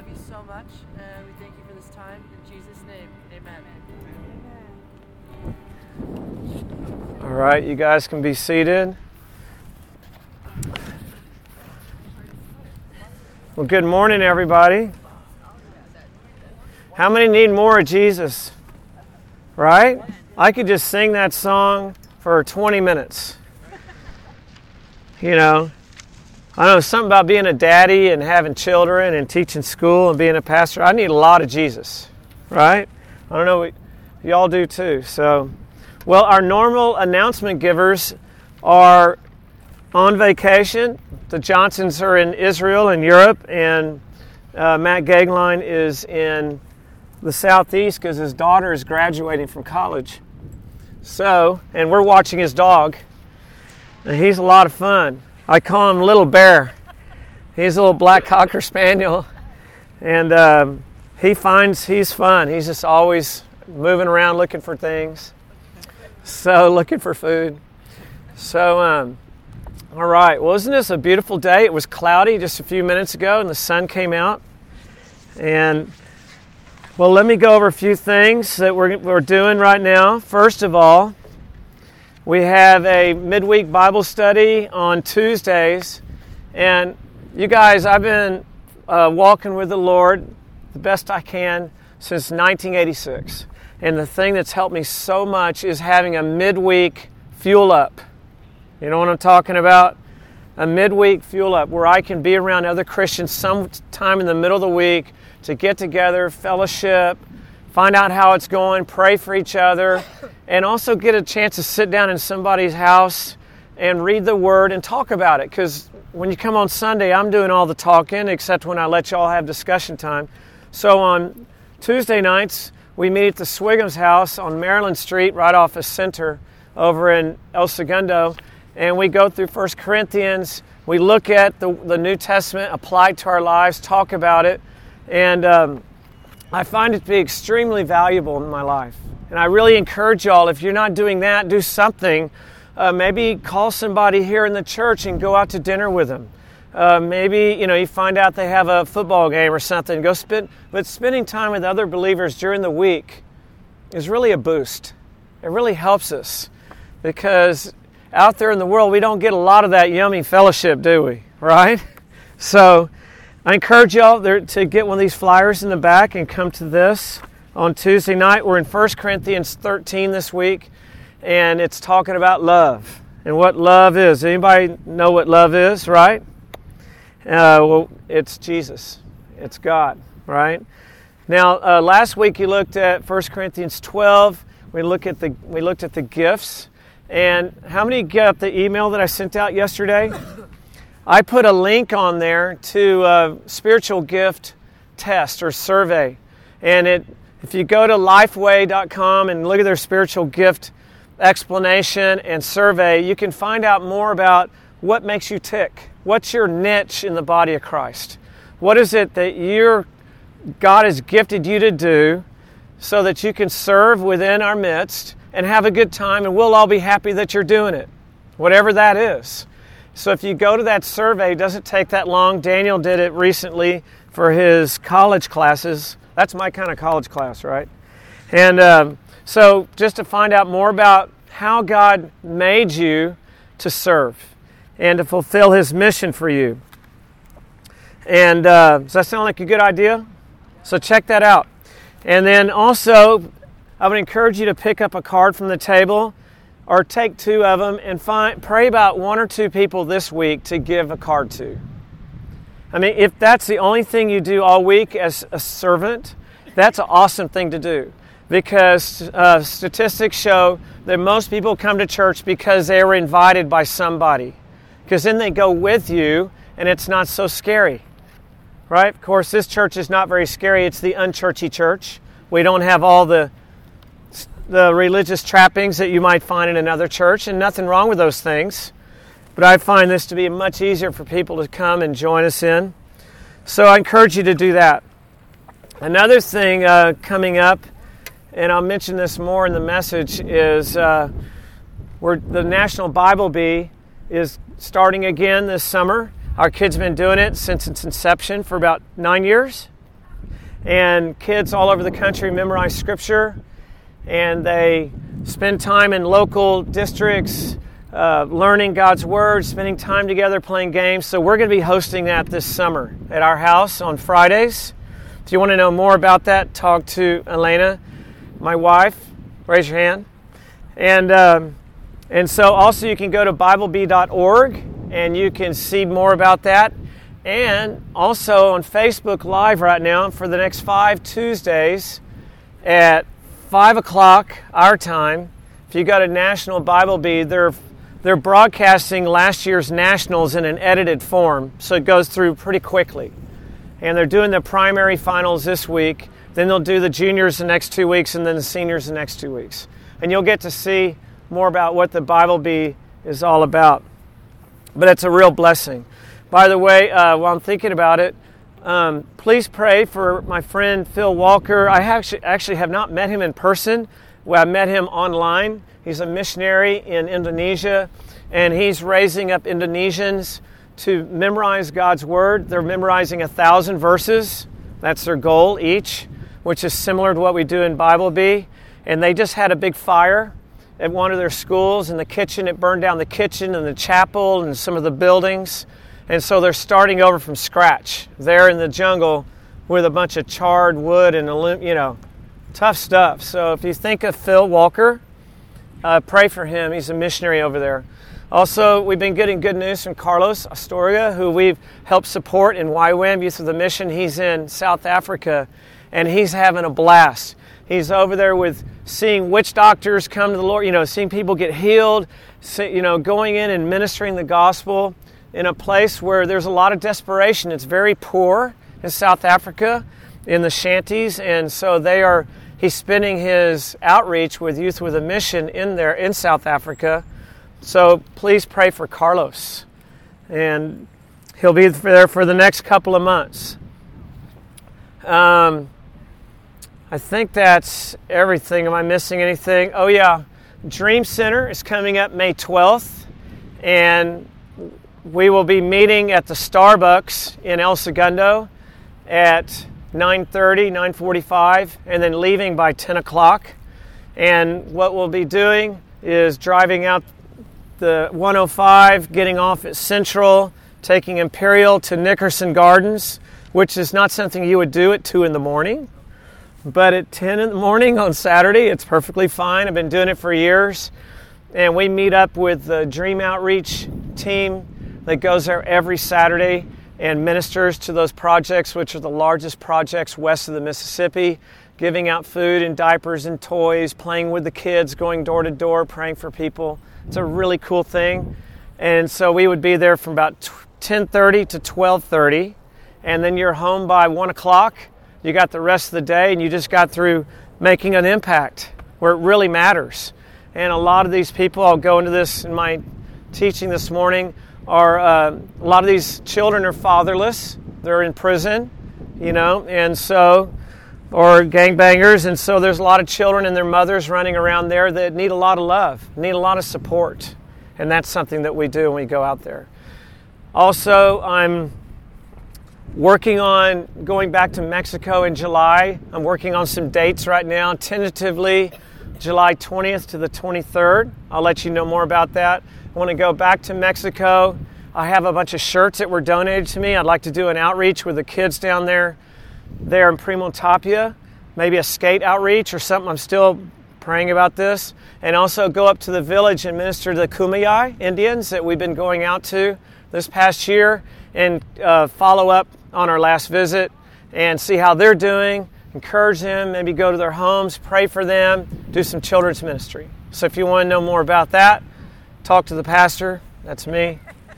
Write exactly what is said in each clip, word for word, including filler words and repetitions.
you so much. Uh, we thank you for this time. In Jesus' name, amen. All right, you guys can be seated. Well, good morning, everybody. How many need more of Jesus? Right? I could just sing that song for twenty minutes. You know, I know something about being a daddy and having children and teaching school and being a pastor. I need a lot of Jesus, right? I don't know, y'all do too. So, well, our normal announcement givers are on vacation. The Johnsons are in Israel and Europe, and uh, Matt Gagline is in the Southeast because his daughter is graduating from college. So, and we're watching his dog, and he's a lot of fun. I call him Little Bear. He's a little black Cocker Spaniel, and um, he finds he's fun. He's just always moving around looking for things. So, looking for food. So, um, all right. Well, isn't this a beautiful day? It was cloudy just a few minutes ago, and the sun came out. And, well, let me go over a few things that we're, we're doing right now. First of all, we have a midweek Bible study on Tuesdays. And, you guys, I've been uh, walking with the Lord the best I can since nineteen eighty-six. And the thing that's helped me so much is having a midweek fuel up. You know what I'm talking about? A midweek fuel up where I can be around other Christians sometime in the middle of the week to get together, fellowship, find out how it's going, pray for each other, and also get a chance to sit down in somebody's house and read the Word and talk about it. Because when you come on Sunday, I'm doing all the talking, except when I let y'all have discussion time. So on Tuesday nights, we meet at the Swigham's house on Maryland Street, right off of Center, over in El Segundo, and we go through First Corinthians. We look at the, the New Testament applied to our lives, talk about it, and um, I find it to be extremely valuable in my life. And I really encourage y'all, if you're not doing that, do something. Uh, maybe call somebody here in the church and go out to dinner with them. Uh, maybe, you know, you find out they have a football game or something. Go spend, but spending time with other believers during the week is really a boost. It really helps us because out there in the world, we don't get a lot of that yummy fellowship, do we? Right? So I encourage y'all there to get one of these flyers in the back and come to this on Tuesday night. We're in First Corinthians thirteen this week, and it's talking about love and what love is. Anybody know what love is, right? Uh, well, it's Jesus. It's God, right? Now, uh, last week you looked at First Corinthians twelve. We look at the we looked at the gifts. And how many got the email that I sent out yesterday? I put a link on there to a spiritual gift test or survey. And it, if you go to lifeway dot com and look at their spiritual gift explanation and survey, you can find out more about what makes you tick. What's your niche in the body of Christ? What is it that you're, God has gifted you to do so that you can serve within our midst and have a good time, and we'll all be happy that you're doing it, whatever that is. So if you go to that survey, it doesn't take that long. Daniel did it recently for his college classes. That's my kind of college class, right? And um, so just to find out more about how God made you to serve and to fulfill His mission for you. And uh, does that sound like a good idea? So check that out. And then also, I would encourage you to pick up a card from the table or take two of them and find, pray about one or two people this week to give a card to. I mean, if that's the only thing you do all week as a servant, that's an awesome thing to do. Because uh, statistics show that most people come to church because they were invited by somebody. Because then they go with you, and it's not so scary. Right? Of course, this church is not very scary. It's the unchurchy church. We don't have all the the religious trappings that you might find in another church, and nothing wrong with those things. But I find this to be much easier for people to come and join us in. So I encourage you to do that. Another thing uh, coming up, and I'll mention this more in the message, is uh, we're, the National Bible Bee is starting again this summer. Our kids have been doing it since its inception for about nine years, and kids all over the country memorize Scripture, and they spend time in local districts uh, learning God's Word, spending time together playing games. So we're going to be hosting that this summer at our house on Fridays. If you want to know more about that, talk to Elena, my wife. Raise your hand. And um, and so also you can go to Bible Bee dot org and you can see more about that. And also on Facebook Live right now for the next five Tuesdays at five o'clock our time. If you go to National Bible Bee, they're they're broadcasting last year's nationals in an edited form, so it goes through pretty quickly. And they're doing the primary finals this week. Then they'll do the juniors the next two weeks, and then the seniors the next two weeks. And you'll get to see more about what the Bible Bee is all about. But it's a real blessing. By the way, uh, while I'm thinking about it, um, please pray for my friend Phil Walker. I actually, actually have not met him in person. Well, I met him online. He's a missionary in Indonesia, and he's raising up Indonesians to memorize God's Word. They're memorizing a thousand verses. That's their goal each, which is similar to what we do in Bible Bee. And they just had a big fire at one of their schools in the kitchen. It burned down the kitchen and the chapel and some of the buildings. And so they're starting over from scratch there in the jungle with a bunch of charred wood and, you know, tough stuff. So if you think of Phil Walker, uh, pray for him. He's a missionary over there. Also, we've been getting good news from Carlos Astoria, who we've helped support in Y WAM, Youth of the Mission. He's in South Africa, and he's having a blast. He's over there with seeing witch doctors come to the Lord, you know, seeing people get healed, see, you know, going in and ministering the gospel in a place where there's a lot of desperation. It's very poor in South Africa, in the shanties, and so they are. He's spending his outreach with Youth with a Mission in there in South Africa. So please pray for Carlos, and he'll be there for the next couple of months. Um, I think that's everything. Am I missing anything? Oh yeah, Dream Center is coming up May twelfth, and we will be meeting at the Starbucks in El Segundo at nine thirty, nine forty-five, and then leaving by ten o'clock. And what we'll be doing is driving out the one oh five, getting off at Central, taking Imperial to Nickerson Gardens, which is not something you would do at two in the morning. But at ten in the morning on Saturday, it's perfectly fine. I've been doing it for years. And we meet up with the Dream Outreach team that goes there every Saturday and ministers to those projects, which are the largest projects west of the Mississippi, giving out food and diapers and toys, playing with the kids, going door to door, praying for people. It's a really cool thing. And so we would be there from about ten thirty to twelve thirty, and then you're home by one o'clock. You got the rest of the day, and you just got through making an impact where it really matters. And a lot of these people, I'll go into this in my teaching this morning, are uh, a lot of these children are fatherless. They're in prison, you know, and so, or gangbangers, and so there's a lot of children and their mothers running around there that need a lot of love, need a lot of support, and that's something that we do when we go out there. Also, I'm working on going back to Mexico in July. I'm working on some dates right now, tentatively July twentieth to the twenty-third. I'll let you know more about that. I want to go back to Mexico. I have a bunch of shirts that were donated to me. I'd like to do an outreach with the kids down there, there in Primo Tapia, maybe a skate outreach or something. I'm still praying about this. And also go up to the village and minister to the Kumeyaay Indians that we've been going out to this past year, and uh, follow up on our last visit and see how they're doing, encourage them, maybe go to their homes, pray for them, do some children's ministry. So if you want to know more about that, talk to the pastor. That's me.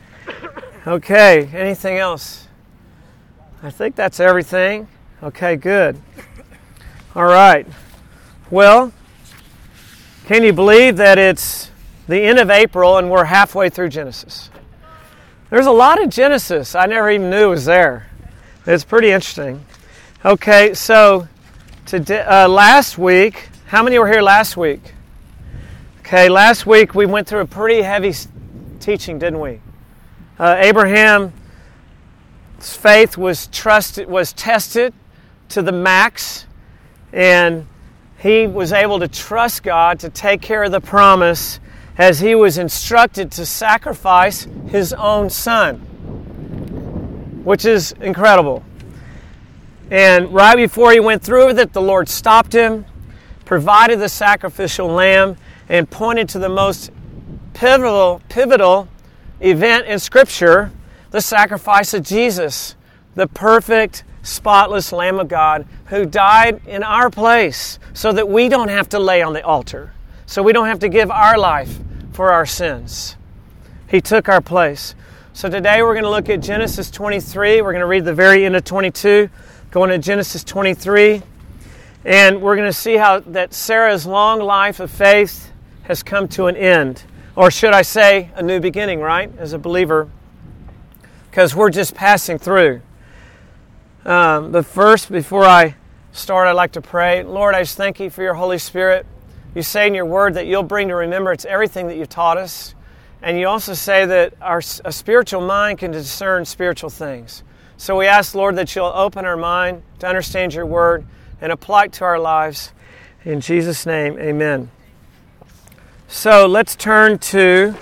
Okay, anything else? I think that's everything. Okay, good. All right. Well, can you believe that it's the end of April and we're halfway through Genesis? There's a lot of Genesis I never even knew was there. It's pretty interesting. Okay, so today, uh, last week, how many were here last week? Okay, last week we went through a pretty heavy teaching, didn't we? Uh, Abraham's faith was trusted, was tested to the max, and he was able to trust God to take care of the promise as he was instructed to sacrifice his own son, which is incredible. And right before he went through with it, the Lord stopped him, provided the sacrificial lamb, and pointed to the most pivotal, pivotal event in Scripture, the sacrifice of Jesus, the perfect, spotless Lamb of God who died in our place so that we don't have to lay on the altar, so we don't have to give our life for our sins. He took our place. So today we're going to look at Genesis twenty-three. We're going to read the very end of twenty-two, going to Genesis twenty-three, and we're going to see how that Sarah's long life of faith has come to an end. Or should I say, a new beginning, right, as a believer, because we're just passing through. Um, but first, before I start, I'd like to pray. Lord, I just thank you for your Holy Spirit. You say in your word that you'll bring to remembrance everything that you've taught us. And you also say that our a spiritual mind can discern spiritual things. So we ask, Lord, that you'll open our mind to understand your word and apply it to our lives. In Jesus' name, amen. So let's turn to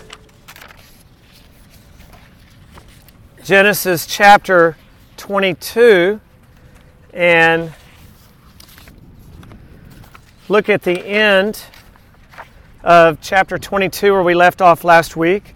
Genesis chapter twenty-two and look at the end of chapter twenty-two where we left off last week,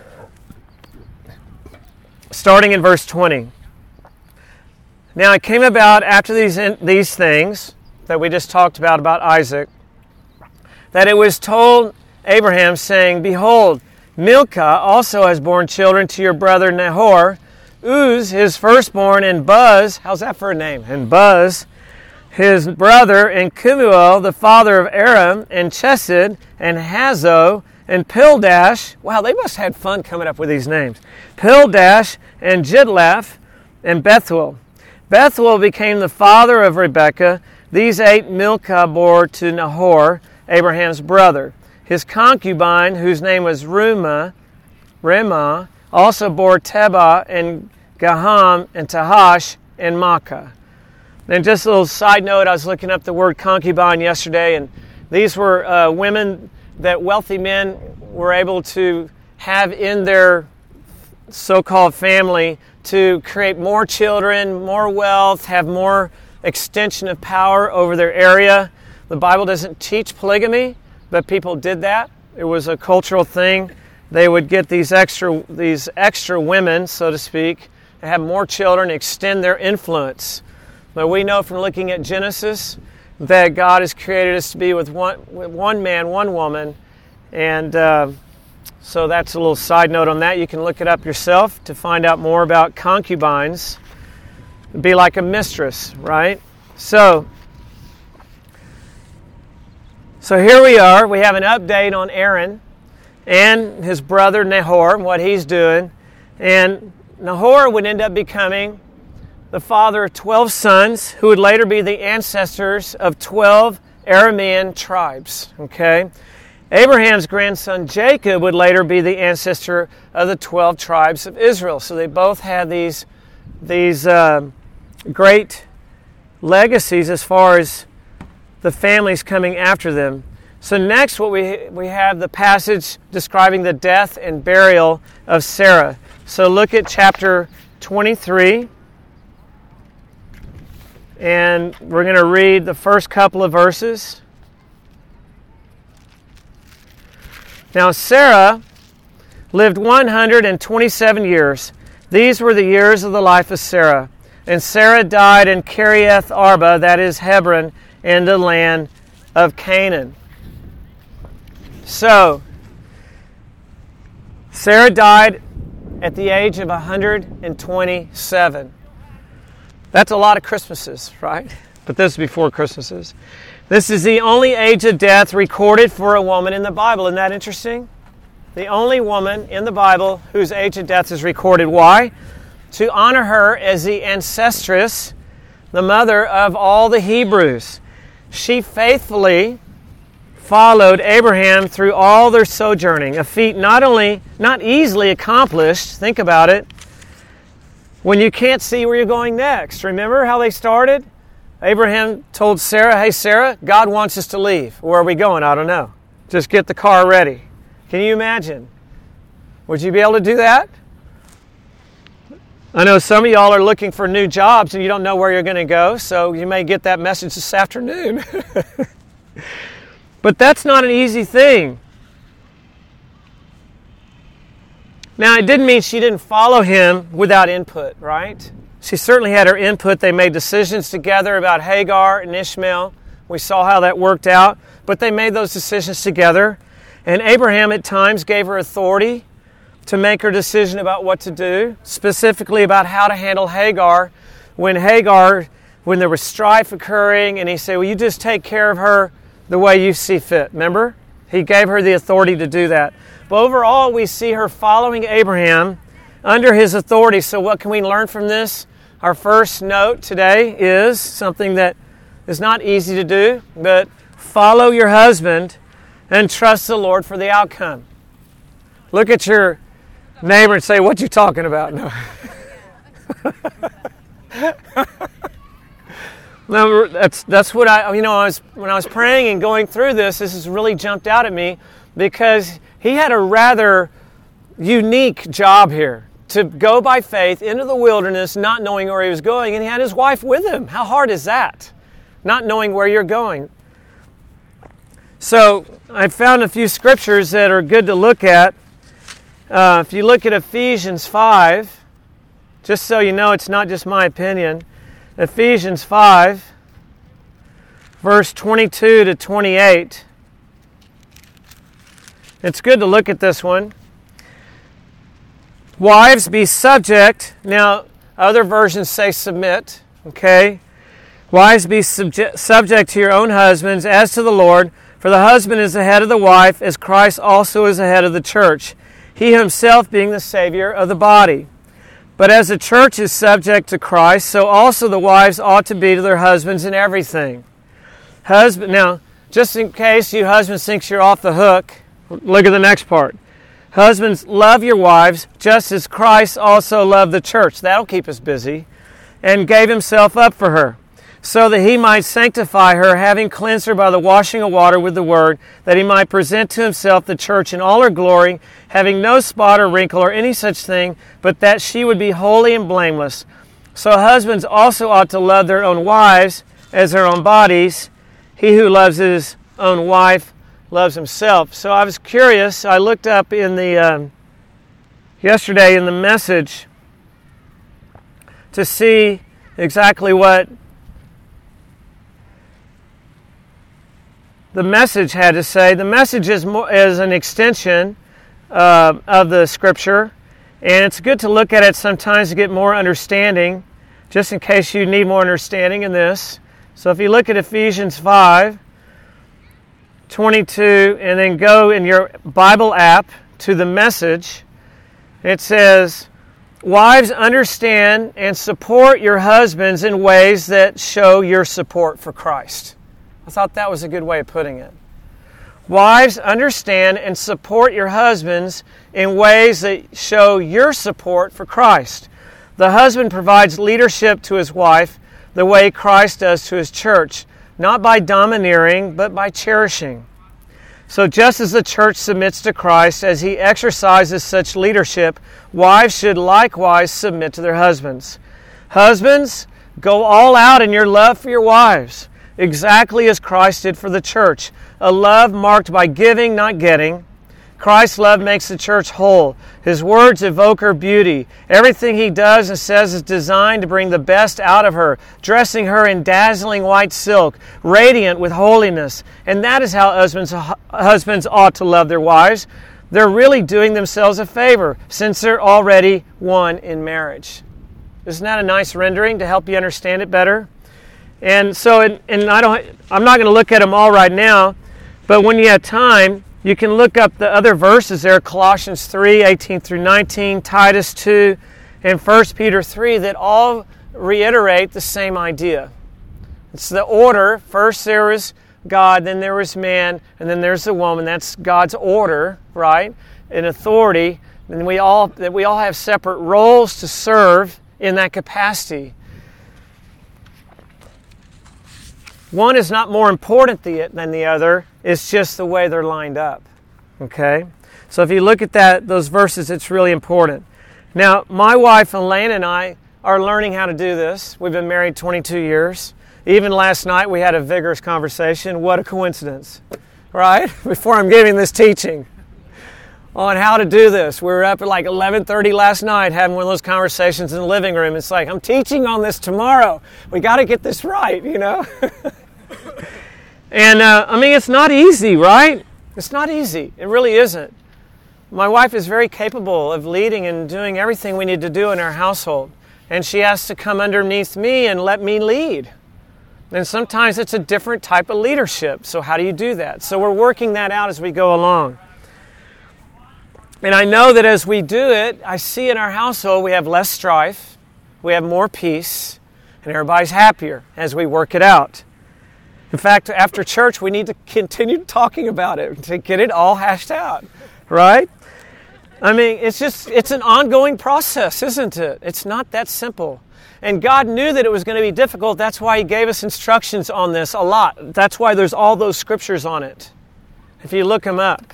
starting in verse twenty. Now it came about after these these things that we just talked about, about Isaac, that it was told Abraham, saying, Behold, Milcah also has borne children to your brother Nahor, Uz, his firstborn, and Buz, how's that for a name? And Buz, his brother, and Kemuel, the father of Aram, and Chesed, and Hazo, and Pildash. Wow, they must have had fun coming up with these names. Pildash, and Jidlaph, and Bethuel. Bethuel became the father of Rebekah. These eight Milcah bore to Nahor, Abraham's brother. His concubine, whose name was Reumah, Reumah, also bore Tebah and Gaham and Tahash and Maacah. And just a little side note, I was looking up the word concubine yesterday, and these were uh, women that wealthy men were able to have in their so-called family to create more children, more wealth, have more extension of power over their area. The Bible doesn't teach polygamy, but people did that. It was a cultural thing. They would get these extra these extra women, so to speak, and have more children, extend their influence. But we know from looking at Genesis that God has created us to be with one, with one man, one woman. And uh, so that's a little side note on that. You can look it up yourself to find out more about concubines. It'd be like a mistress, right? So... So here we are. We have an update on Aaron and his brother Nahor and what he's doing. And Nahor would end up becoming the father of twelve sons who would later be the ancestors of twelve Aramean tribes. Okay? Abraham's grandson Jacob would later be the ancestor of the twelve tribes of Israel. So they both had these, these uh, great legacies as far as the families coming after them. So next what we we have the passage describing the death and burial of Sarah. So look at chapter twenty-three, and we're going to read the first couple of verses. Now Sarah lived one hundred twenty-seven years. These were the years of the life of Sarah. And Sarah died in Kiriath Arba, that is Hebron, in the land of Canaan. So, Sarah died at the age of one hundred twenty-seven. That's a lot of Christmases, right? But this is before Christmases. This is the only age of death recorded for a woman in the Bible. Isn't that interesting? The only woman in the Bible whose age of death is recorded. Why? To honor her as the ancestress, the mother of all the Hebrews. She faithfully followed Abraham through all their sojourning, a feat not only not easily accomplished, think about it, when you can't see where you're going next. Remember how they started? Abraham told Sarah, hey, Sarah, God wants us to leave. Where are we going? I don't know. Just get the car ready. Can you imagine? Would you be able to do that? I know some of y'all are looking for new jobs and you don't know where you're going to go, so you may get that message this afternoon. But that's not an easy thing. Now, it didn't mean she didn't follow him without input, right? She certainly had her input. They made decisions together about Hagar and Ishmael. We saw how that worked out. But they made those decisions together. And Abraham at times gave her authority to make her decision about what to do, specifically about how to handle Hagar. When Hagar, when there was strife occurring, and he said, well, you just take care of her the way you see fit. Remember? He gave her the authority to do that. But overall, we see her following Abraham under his authority. So what can we learn from this? Our first note today is something that is not easy to do, but follow your husband and trust the Lord for the outcome. Look at your neighbor and say, what you talking about? No. No, that's that's what I, you know, I was, when I was praying and going through this, this has really jumped out at me because he had a rather unique job here to go by faith into the wilderness, not knowing where he was going, and he had his wife with him. How hard is that? Not knowing where you're going. So I found a few scriptures that are good to look at. Uh, if you look at Ephesians five, just so you know it's not just my opinion, Ephesians five, verse twenty-two to twenty-eight. It's good to look at this one. Wives, be subject. Now, other versions say submit. Okay? Wives, be subject, subject to your own husbands as to the Lord. For the husband is the head of the wife, as Christ also is the head of the church, he himself being the Savior of the body. But as the church is subject to Christ, so also the wives ought to be to their husbands in everything. Husband, now, just in case you husbands think you're off the hook, look at the next part. Husbands, love your wives, just as Christ also loved the church. That'll keep us busy. And gave himself up for her, so that he might sanctify her, having cleansed her by the washing of water with the word, that he might present to himself the church in all her glory, having no spot or wrinkle or any such thing, but that she would be holy and blameless. So husbands also ought to love their own wives as their own bodies. He who loves his own wife loves himself. So I was curious. I looked up in the um, yesterday in the Message to see exactly what the Message had to say. The Message is more, is an extension uh, of the Scripture, and it's good to look at it sometimes to get more understanding, just in case you need more understanding in this. So if you look at Ephesians five, twenty-two, and then go in your Bible app to the Message, it says, wives, understand and support your husbands in ways that show your support for Christ. I thought that was a good way of putting it. Wives, understand and support your husbands in ways that show your support for Christ. The husband provides leadership to his wife the way Christ does to his church, not by domineering, but by cherishing. So just as the church submits to Christ as he exercises such leadership, wives should likewise submit to their husbands. Husbands, go all out in your love for your wives, exactly as Christ did for the church, a love marked by giving, not getting. Christ's love makes the church whole. His words evoke her beauty. Everything he does and says is designed to bring the best out of her, dressing her in dazzling white silk, radiant with holiness. And that is how husbands, husbands ought to love their wives. They're really doing themselves a favor, since they're already one in marriage. Isn't that a nice rendering to help you understand it better? And so, and, and I don't, I'm not going to look at them all right now, but when you have time, you can look up the other verses there, Colossians three, eighteen through nineteen, Titus two, and First Peter three, that all reiterate the same idea. It's the order. First there was God, then there was man, and then there's the woman. That's God's order, right? And authority. And we all that we all have separate roles to serve in that capacity. one is not more important than the other. It's just the way they're lined up. Okay? So if you look at that, those verses, it's really important. Now, my wife Elaine and I are learning how to do this. We've been married twenty-two years. Even last night we had a vigorous conversation. What a coincidence, right? Before I'm giving this teaching on how to do this. We were up at like eleven thirty last night having one of those conversations in the living room. It's like, I'm teaching on this tomorrow. We got to get this right, you know? And, uh, I mean, it's not easy, right? It's not easy. It really isn't. My wife is very capable of leading and doing everything we need to do in our household. And she has to come underneath me and let me lead. And sometimes it's a different type of leadership. So how do you do that? So we're working that out as we go along. And I know that as we do it, I see in our household we have less strife, we have more peace, and everybody's happier as we work it out. In fact, after church, we need to continue talking about it to get it all hashed out, right? I mean, it's just, it's an ongoing process, isn't it? It's not that simple. And God knew that it was going to be difficult. That's why He gave us instructions on this a lot. That's why there's all those scriptures on it, if you look them up.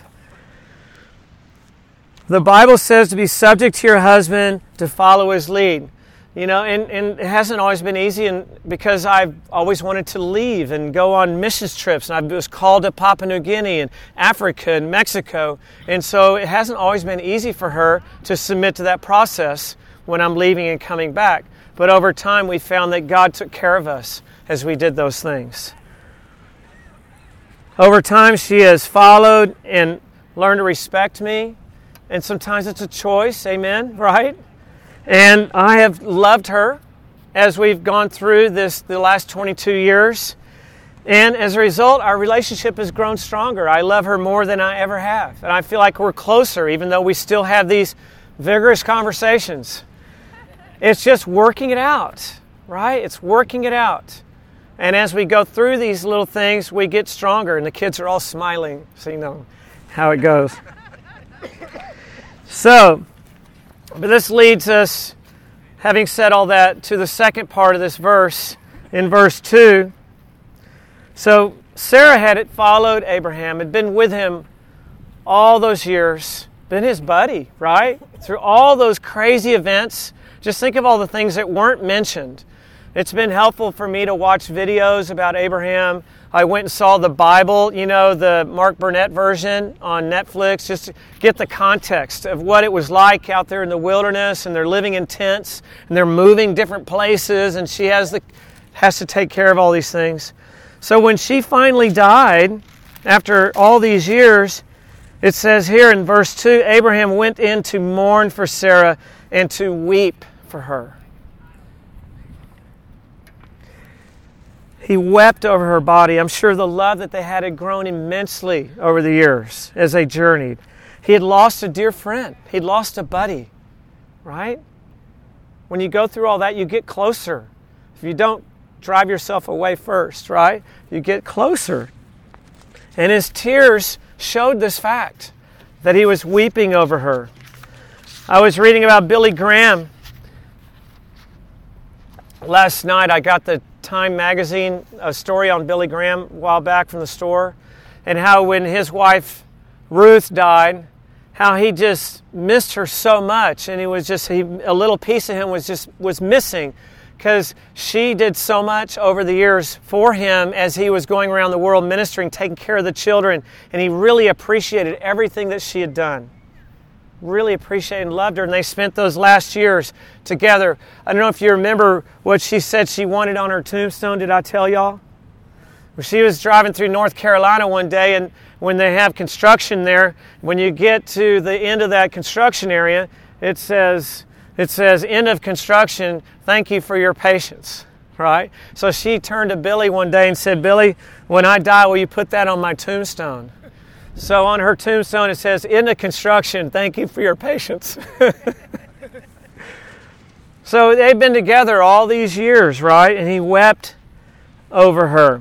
The Bible says to be subject to your husband, to follow his lead. You know, and, and it hasn't always been easy and because I've always wanted to leave and go on missions trips. And I was called to Papua New Guinea and Africa and Mexico. And so it hasn't always been easy for her to submit to that process when I'm leaving and coming back. But over time, we found that God took care of us as we did those things. Over time, she has followed and learned to respect me. And sometimes it's a choice, amen, right? And I have loved her as we've gone through this the last twenty-two years. And as a result, our relationship has grown stronger. I love her more than I ever have. And I feel like we're closer, even though we still have these vigorous conversations. It's just working it out, right? It's working it out. And as we go through these little things, we get stronger. And the kids are all smiling, so you know how it goes. So, but this leads us, having said all that, to the second part of this verse, in verse two. So, Sarah had followed Abraham, had been with him all those years, been his buddy, right? Through all those crazy events. Just think of all the things that weren't mentioned. It's been helpful for me to watch videos about Abraham. I went and saw the Bible, you know, the Mark Burnett version on Netflix, just to get the context of what it was like out there in the wilderness, and they're living in tents, and they're moving different places, and she has the has to take care of all these things. So when she finally died, after all these years, it says here in verse two, Abraham went in to mourn for Sarah and to weep for her. He wept over her body. I'm sure the love that they had had grown immensely over the years as they journeyed. He had lost a dear friend. He'd lost a buddy, right? When you go through all that, you get closer. If you don't drive yourself away first, right? You get closer. And his tears showed this fact, that he was weeping over her. I was reading about Billy Graham. Last night I got the Time magazine, a story on Billy Graham a while back from the store, and how when his wife Ruth died, how he just missed her so much, and he was just he, a little piece of him was just was missing, because she did so much over the years for him as he was going around the world ministering, taking care of the children, and he really appreciated everything that she had done. Really appreciated and loved her, and they spent those last years together. I don't know if you remember what she said she wanted on her tombstone. Did I tell y'all? Well, she was driving through North Carolina one day, and when they have construction there, when you get to the end of that construction area, it says, it says, end of construction, thank you for your patience, right? So she turned to Billy one day and said, Billy, when I die, will you put that on my tombstone? So on her tombstone it says, end of construction, thank you for your patience. So they've been together all these years, right? And he wept over her.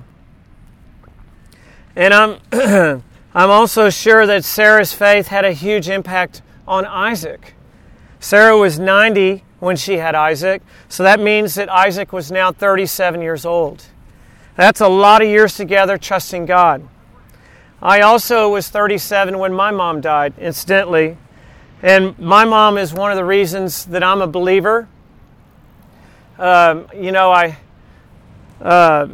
And I'm, I'm also sure that Sarah's faith had a huge impact on Isaac. Sarah was ninety when she had Isaac, so that means that Isaac was now thirty-seven years old. That's a lot of years together trusting God. I also was thirty-seven when my mom died, incidentally. And my mom is one of the reasons that I'm a believer. Um, you know, I... Uh,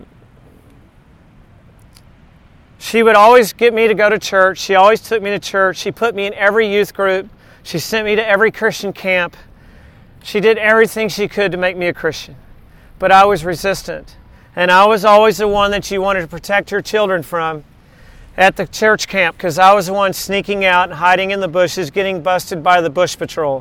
she would always get me to go to church. She always took me to church. She put me in every youth group. She sent me to every Christian camp. She did everything she could to make me a Christian. But I was resistant. And I was always the one that you wanted to protect your children from at the church camp, because I was the one sneaking out and hiding in the bushes, getting busted by the bush patrol.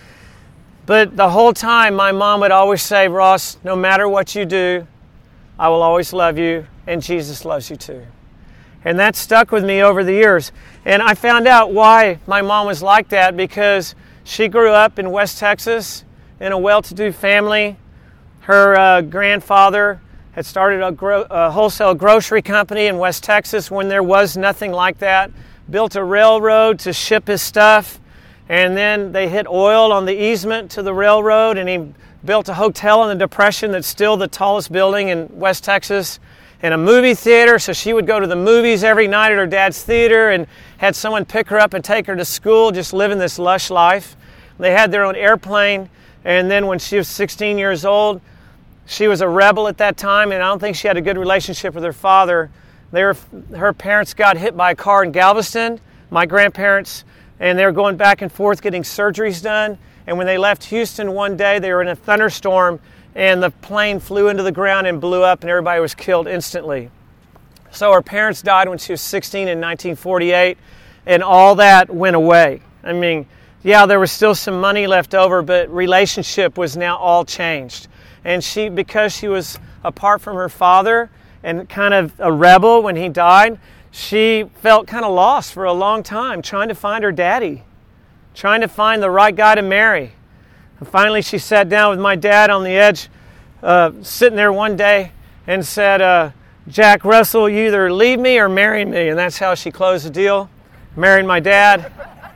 But the whole time, my mom would always say, Ross, no matter what you do, I will always love you, and Jesus loves you too. And that stuck with me over the years. And I found out why my mom was like that, because she grew up in West Texas in a well-to-do family. Her uh, grandfather had started a, gro- a wholesale grocery company in West Texas when there was nothing like that. Built a railroad to ship his stuff, and then they hit oil on the easement to the railroad, and he built a hotel in the Depression that's still the tallest building in West Texas, and a movie theater, so she would go to the movies every night at her dad's theater, and had someone pick her up and take her to school, just living this lush life. They had their own airplane, and then when she was sixteen years old, she was a rebel at that time, and I don't think she had a good relationship with her father. They were, her parents got hit by a car in Galveston, my grandparents, and they were going back and forth getting surgeries done. And when they left Houston one day, they were in a thunderstorm, and the plane flew into the ground and blew up, and everybody was killed instantly. So her parents died when she was sixteen in nineteen forty-eight, and all that went away. I mean, yeah, there was still some money left over, but relationship was now all changed. And she, because she was apart from her father and kind of a rebel when he died, she felt kind of lost for a long time, trying to find her daddy, trying to find the right guy to marry. And finally she sat down with my dad on the edge, uh, sitting there one day, and said, uh, Jack Russell, you either leave me or marry me. And that's how she closed the deal, married my dad.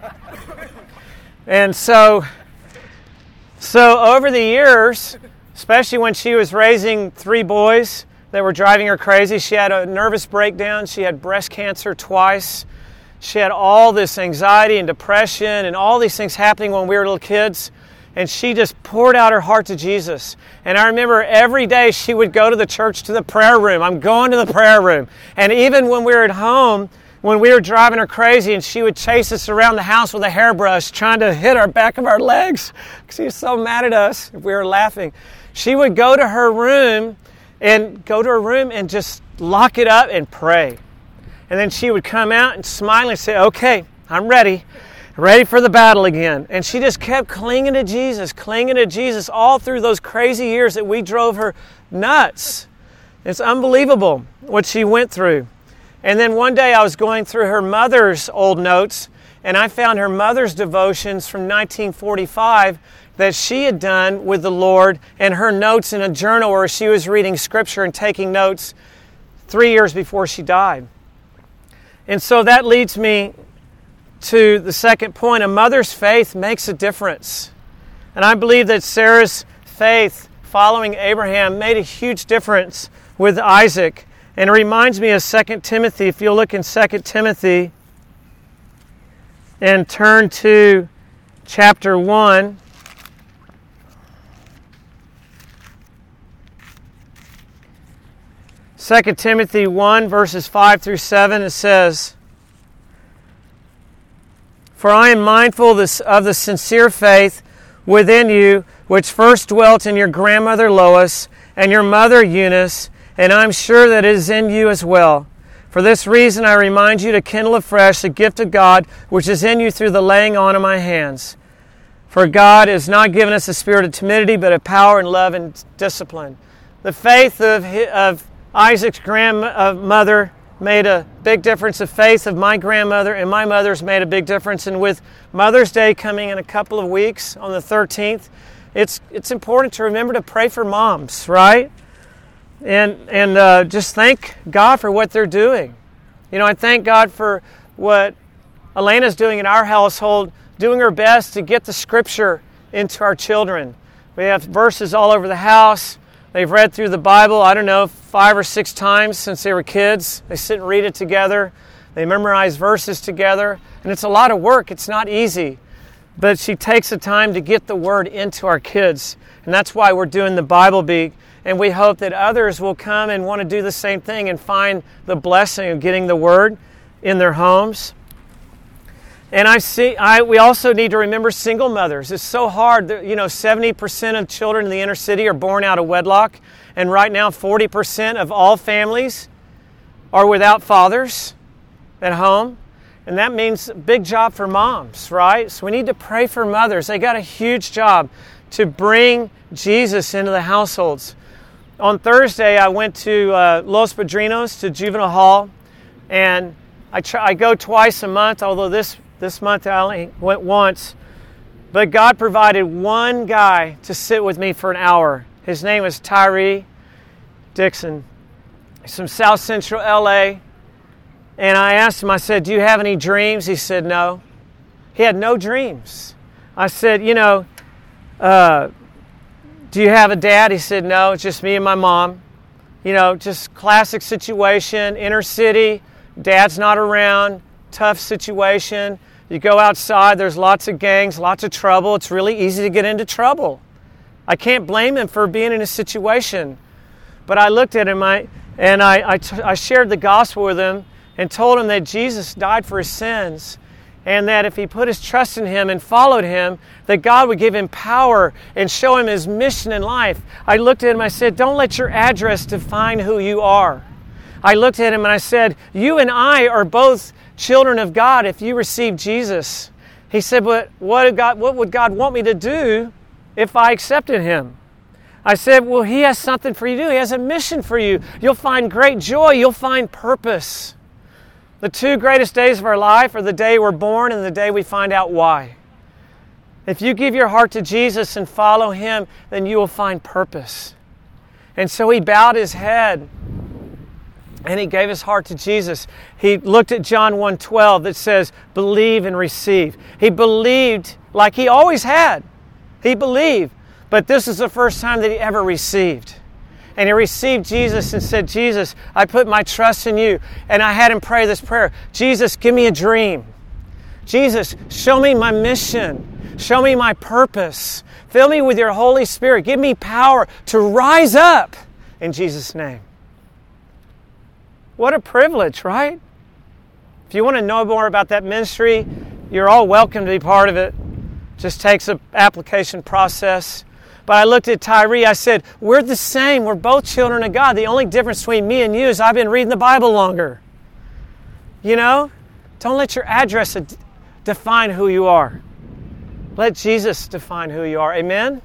And so, so over the years, especially when she was raising three boys that were driving her crazy. She had a nervous breakdown. She had breast cancer twice. She had all this anxiety and depression and all these things happening when we were little kids. And she just poured out her heart to Jesus. And I remember every day she would go to the church, to the prayer room. I'm going to the prayer room. And even when we were at home, when we were driving her crazy, and she would chase us around the house with a hairbrush, trying to hit our back of our legs, because she was so mad at us if we were laughing. She would go to her room and go to her room and just lock it up and pray. And then she would come out and smile and say, okay, I'm ready. Ready for the battle again. And she just kept clinging to Jesus, clinging to Jesus all through those crazy years that we drove her nuts. It's unbelievable what she went through. And then one day I was going through her mother's old notes, and I found her mother's devotions from nineteen forty-five that she had done with the Lord, and her notes in a journal where she was reading Scripture and taking notes three years before she died. And so that leads me to the second point. A mother's faith makes a difference. And I believe that Sarah's faith following Abraham made a huge difference with Isaac. And it reminds me of Second Timothy. If you'll look in Second Timothy and turn to chapter one. Second Timothy one, verses five through seven, it says, For I am mindful of the sincere faith within you, which first dwelt in your grandmother Lois and your mother Eunice, and I am sure that it is in you as well. For this reason I remind you to kindle afresh the gift of God, which is in you through the laying on of my hands. For God has not given us a spirit of timidity, but of power and love and discipline. The faith of, of Isaac's grandmother made a big difference. The faith of my grandmother and my mother's made a big difference. And with Mother's Day coming in a couple of weeks on the thirteenth, it's it's important to remember to pray for moms, right? And and uh, just thank God for what they're doing. You know, I thank God for what Elena's doing in our household, doing her best to get the Scripture into our children. We have verses all over the house. They've read through the Bible, I don't know, five or six times since they were kids. They sit and read it together. They memorize verses together. And it's a lot of work. It's not easy. But she takes the time to get the Word into our kids. And that's why we're doing the Bible Beat. And we hope that others will come and want to do the same thing and find the blessing of getting the Word in their homes. And I see. I we also need to remember single mothers. It's so hard. You know, seventy percent of children in the inner city are born out of wedlock. And right now, forty percent of all families are without fathers at home. And that means a big job for moms, right? So we need to pray for mothers. They got a huge job to bring Jesus into the households. On Thursday, I went to uh, Los Padrinos, to Juvenile Hall. And I, try, I go twice a month, although this This month I only went once. But God provided one guy to sit with me for an hour. His name is Tyree Dixon. He's from South Central L A. And I asked him, I said, do you have any dreams? He said, no. He had no dreams. I said, you know, uh, do you have a dad? He said, no, it's just me and my mom. You know, just classic situation, inner city, dad's not around, tough situation. You go outside, there's lots of gangs, lots of trouble. It's really easy to get into trouble. I can't blame him for being in a situation. But I looked at him I, and I, I, t- I shared the gospel with him and told him that Jesus died for his sins and that if he put his trust in him and followed him, that God would give him power and show him his mission in life. I looked at him and I said, don't let your address define who you are. I looked at him and I said, you and I are both children of God if you receive Jesus. He said, but what would God, what would God want me to do if I accepted him? I said, well, he has something for you to do. He has a mission for you. You'll find great joy. You'll find purpose. The two greatest days of our life are the day we're born and the day we find out why. If you give your heart to Jesus and follow him, then you will find purpose. And so he bowed his head and he gave his heart to Jesus. He looked at John one twelve that says, believe and receive. He believed like he always had. He believed. But this is the first time that he ever received. And he received Jesus and said, Jesus, I put my trust in you. And I had him pray this prayer. Jesus, give me a dream. Jesus, show me my mission. Show me my purpose. Fill me with your Holy Spirit. Give me power to rise up in Jesus' name. What a privilege, right? If you want to know more about that ministry, you're all welcome to be part of it. Just takes an application process. But I looked at Tyree, I said, we're the same. We're both children of God. The only difference between me and you is I've been reading the Bible longer. You know? Don't let your address define who you are. Let Jesus define who you are. Amen?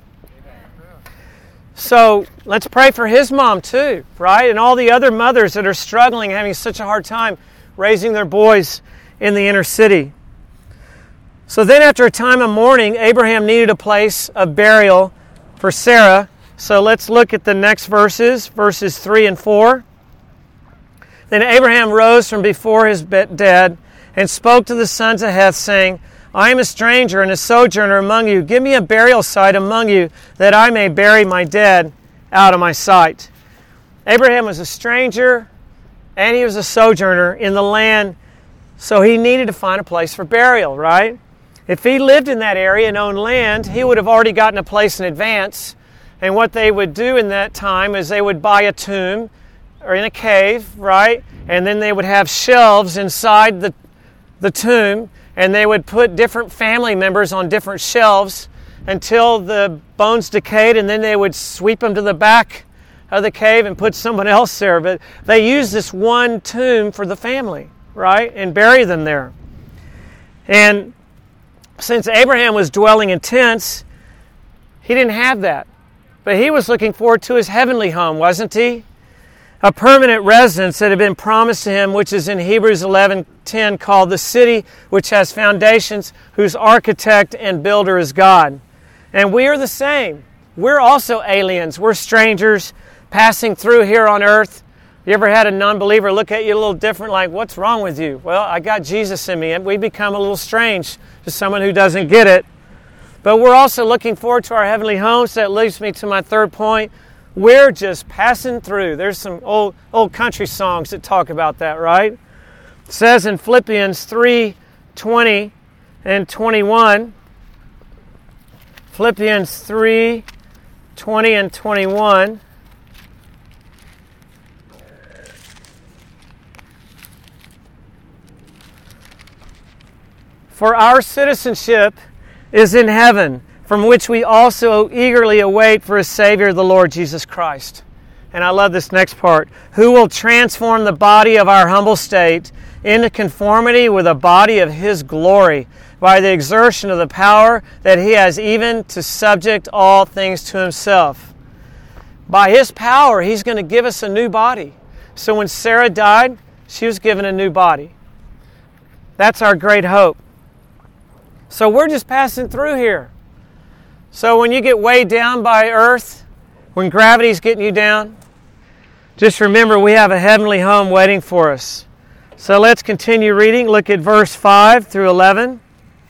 So let's pray for his mom too, right? And all the other mothers that are struggling, having such a hard time raising their boys in the inner city. So then after a time of mourning, Abraham needed a place of burial for Sarah. So let's look at the next verses, verses three and four. Then Abraham rose from before his dead and spoke to the sons of Heth, saying, I am a stranger and a sojourner among you. Give me a burial site among you, that I may bury my dead out of my sight. Abraham was a stranger and he was a sojourner in the land, so he needed to find a place for burial, right? If he lived in that area and owned land, he would have already gotten a place in advance. And what they would do in that time is they would buy a tomb or in a cave, right? And then they would have shelves inside the, the tomb, and they would put different family members on different shelves until the bones decayed, and then they would sweep them to the back of the cave and put someone else there. But they used this one tomb for the family, right? And bury them there. And since Abraham was dwelling in tents, he didn't have that. But he was looking forward to his heavenly home, wasn't he? A permanent residence that had been promised to him, which is in Hebrews eleven ten called the city which has foundations, whose architect and builder is God. And we are the same. We're also aliens. We're strangers passing through here on earth. You ever had a non-believer look at you a little different, like, what's wrong with you? Well, I got Jesus in me, and we become a little strange to someone who doesn't get it. But we're also looking forward to our heavenly home, so that leads me to my third point. We're just passing through. There's some old old country songs that talk about that, right? It says in Philippians three twenty and twenty-one, Philippians three twenty and twenty-one, for our citizenship is in heaven, from which we also eagerly await for a Savior, the Lord Jesus Christ. And I love this next part. Who will transform the body of our humble state into conformity with the body of His glory by the exertion of the power that He has even to subject all things to Himself. By His power, He's going to give us a new body. So when Sarah died, she was given a new body. That's our great hope. So we're just passing through here. So when you get weighed down by earth, when gravity's getting you down, just remember we have a heavenly home waiting for us. So let's continue reading. Look at verse five through eleven.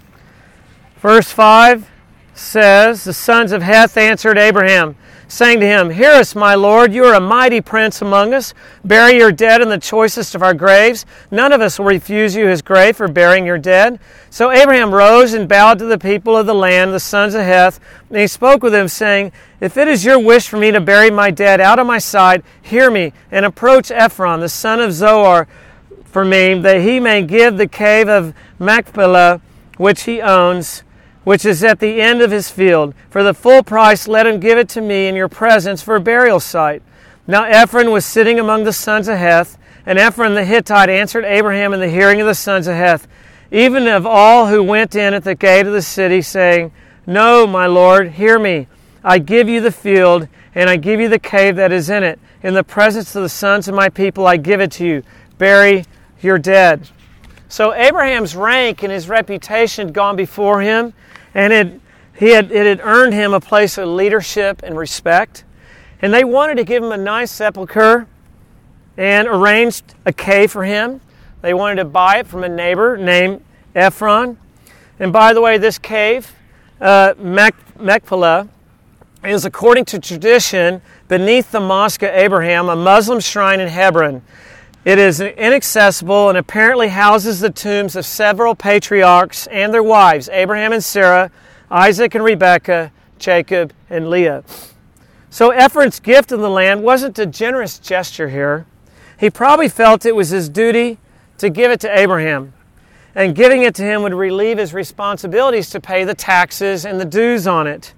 Verse five says, the sons of Heth answered Abraham, saying to him, Hear us, my Lord, you are a mighty prince among us. Bury your dead in the choicest of our graves. None of us will refuse you his grave for burying your dead. So Abraham rose and bowed to the people of the land, the sons of Heth, and he spoke with them, saying, If it is your wish for me to bury my dead out of my sight, hear me, and approach Ephron, the son of Zohar, for me, that he may give the cave of Machpelah, which he owns, which is at the end of his field. For the full price let him give it to me in your presence for a burial site. Now Ephron was sitting among the sons of Heth, and Ephron the Hittite answered Abraham in the hearing of the sons of Heth, even of all who went in at the gate of the city, saying, No, my Lord, hear me. I give you the field, and I give you the cave that is in it. In the presence of the sons of my people I give it to you. Bury your dead. So Abraham's rank and his reputation had gone before him, and it, he had, it had earned him a place of leadership and respect. And they wanted to give him a nice sepulcher and arranged a cave for him. They wanted to buy it from a neighbor named Ephron. And by the way, this cave, uh, Mach- Machpelah, is, according to tradition, beneath the Mosque of Abraham, a Muslim shrine in Hebron. It is inaccessible and apparently houses the tombs of several patriarchs and their wives, Abraham and Sarah, Isaac and Rebekah, Jacob and Leah. So Ephron's gift of the land wasn't a generous gesture here. He probably felt it was his duty to give it to Abraham. And giving it to him would relieve his responsibilities to pay the taxes and the dues on it.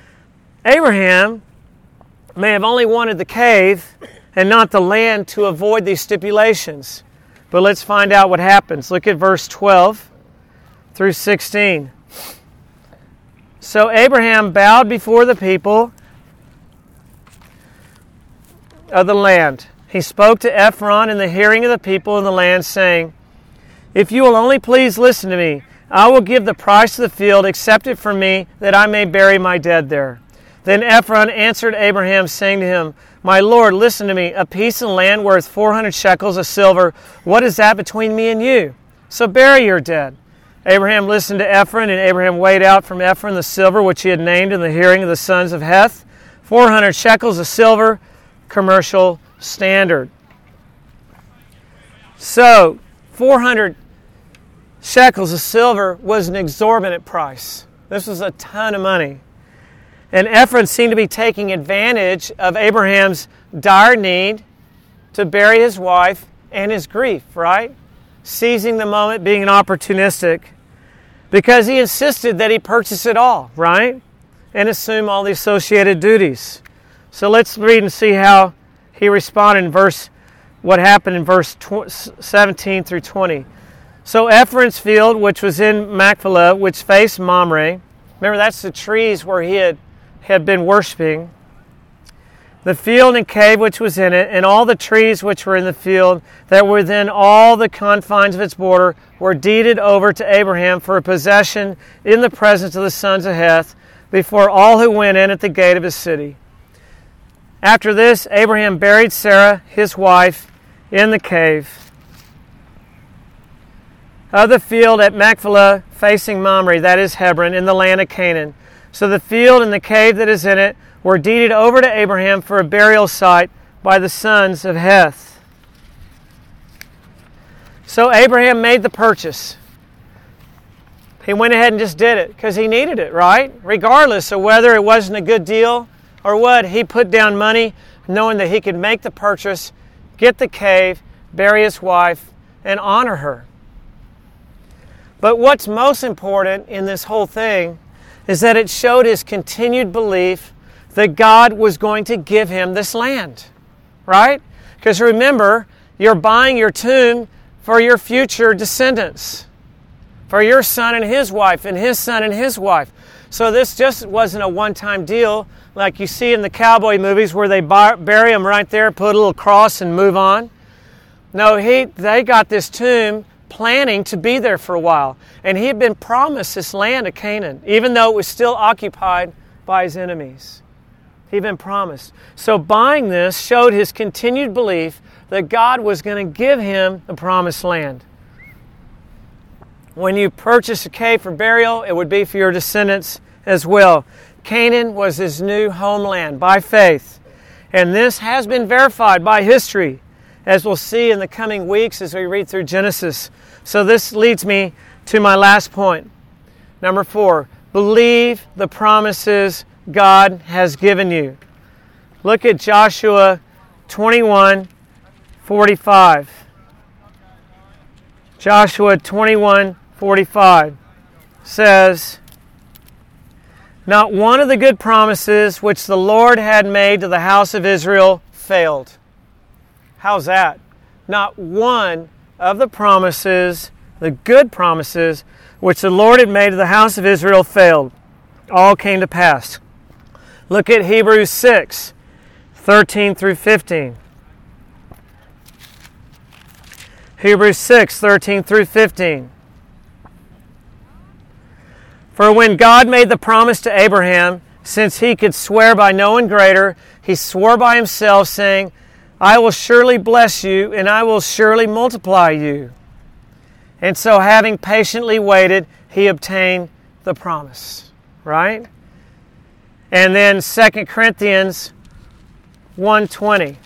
Abraham may have only wanted the cave and not the land to avoid these stipulations. But let's find out what happens. Look at verse twelve through sixteen. So Abraham bowed before the people of the land. He spoke to Ephron in the hearing of the people in the land, saying, If you will only please listen to me, I will give the price of the field, accept it from me, that I may bury my dead there. Then Ephron answered Abraham, saying to him, My Lord, listen to me, a piece of land worth four hundred shekels of silver, what is that between me and you? So bury your dead. Abraham listened to Ephron, and Abraham weighed out from Ephron the silver which he had named in the hearing of the sons of Heth, four hundred shekels of silver, commercial standard. So, four hundred shekels of silver was an exorbitant price. This was a ton of money. And Ephron seemed to be taking advantage of Abraham's dire need to bury his wife and his grief, right? Seizing the moment, being opportunistic, because he insisted that he purchase it all, right? And assume all the associated duties. So let's read and see how he responded in verse, what happened in verse seventeen through twenty. So Ephron's field, which was in Machpelah, which faced Mamre, remember that's the trees where he had had been worshiping, the field and cave which was in it, and all the trees which were in the field that were within all the confines of its border, were deeded over to Abraham for a possession in the presence of the sons of Heth, before all who went in at the gate of his city. After this, Abraham buried Sarah, his wife, in the cave of the field at Machpelah, facing Mamre, that is Hebron, in the land of Canaan. So the field and the cave that is in it were deeded over to Abraham for a burial site by the sons of Heth. So Abraham made the purchase. He went ahead and just did it because he needed it, right? Regardless of whether it wasn't a good deal or what, he put down money knowing that he could make the purchase, get the cave, bury his wife, and honor her. But what's most important in this whole thing is that it showed his continued belief that God was going to give him this land, right? Because remember, you're buying your tomb for your future descendants, for your son and his wife, and his son and his wife. So this just wasn't a one-time deal like you see in the cowboy movies where they bar- bury them right there, put a little cross and move on. No, he they got this tomb planning to be there for a while. And he had been promised this land of Canaan, even though it was still occupied by his enemies. He'd been promised. So buying this showed his continued belief that God was going to give him the promised land. When you purchase a cave for burial, it would be for your descendants as well. Canaan was his new homeland by faith. And this has been verified by history, as we'll see in the coming weeks as we read through Genesis. So this leads me to my last point. Number four, believe the promises God has given you. Look at Joshua twenty-one forty-five. Joshua twenty-one forty-five says, "Not one of the good promises which the Lord had made to the house of Israel failed." How's that? Not one of the promises, the good promises, which the Lord had made to the house of Israel failed. All came to pass. Look at Hebrews six, thirteen through fifteen. Hebrews six, thirteen through fifteen. "For when God made the promise to Abraham, since he could swear by no one greater, he swore by himself, saying, I will surely bless you, and I will surely multiply you. And so having patiently waited, he obtained the promise." Right? And then Second Corinthians one twenty.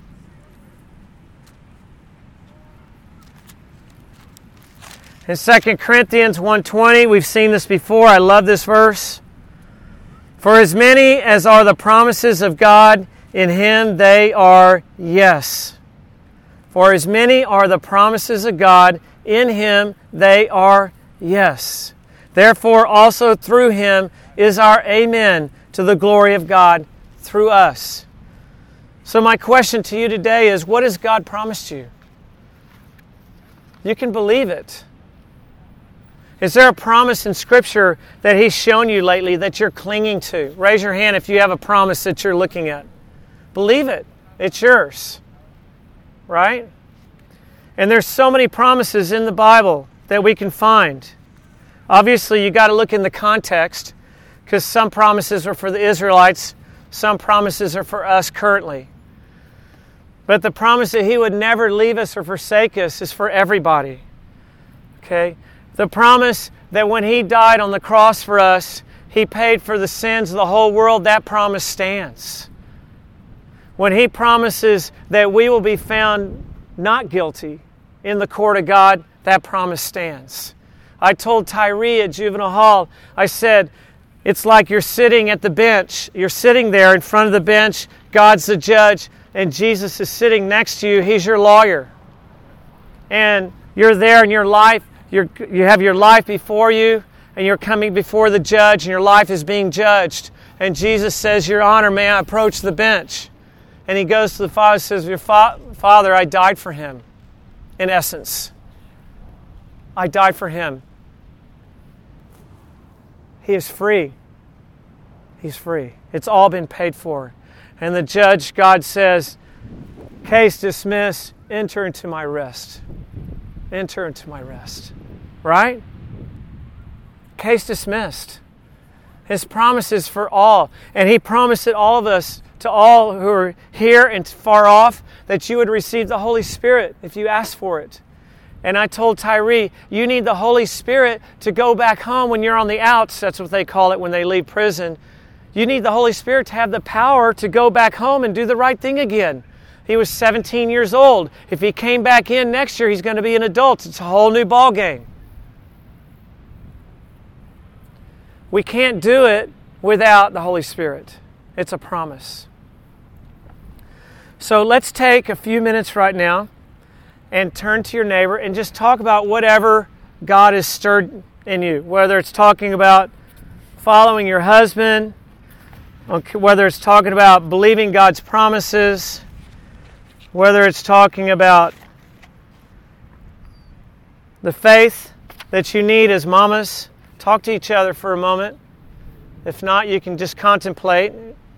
In Second Corinthians one twenty, we've seen this before. I love this verse. "For as many as are the promises of God, in him they are yes. For as many are the promises of God, in him they are yes. Therefore also through him is our amen to the glory of God through us." So my question to you today is, what has God promised you? You can believe it. Is there a promise in Scripture that He's shown you lately that you're clinging to? Raise your hand if you have a promise that you're looking at. Believe it. It's yours. Right? And there's so many promises in the Bible that we can find. Obviously, you got to look in the context, because some promises are for the Israelites, some promises are for us currently. But the promise that He would never leave us or forsake us is for everybody. Okay? The promise that when He died on the cross for us, He paid for the sins of the whole world, that promise stands. When He promises that we will be found not guilty in the court of God, that promise stands. I told Tyree at Juvenile Hall, I said, it's like you're sitting at the bench. You're sitting there in front of the bench. God's the judge, and Jesus is sitting next to you. He's your lawyer. And you're there in your life. You're, you have your life before you, and you're coming before the judge, and your life is being judged. And Jesus says, Your Honor, may I approach the bench? And He goes to the Father and says, Your fa- Father, I died for him, in essence. I died for him. He is free. He's free. It's all been paid for. And the judge, God says, case dismissed, enter into my rest. Enter into my rest. Right? Case dismissed. His promise is for all. And He promised it all of us, to all who are here and far off, that you would receive the Holy Spirit if you ask for it. And I told Tyree, you need the Holy Spirit to go back home when you're on the outs. That's what they call it when they leave prison. You need the Holy Spirit to have the power to go back home and do the right thing again. He was seventeen years old. If he came back in next year, he's going to be an adult. It's a whole new ball game. We can't do it without the Holy Spirit. It's a promise. So let's take a few minutes right now and turn to your neighbor and just talk about whatever God has stirred in you. Whether it's talking about following your husband, whether it's talking about believing God's promises, whether it's talking about the faith that you need as mamas. Talk to each other for a moment. If not, you can just contemplate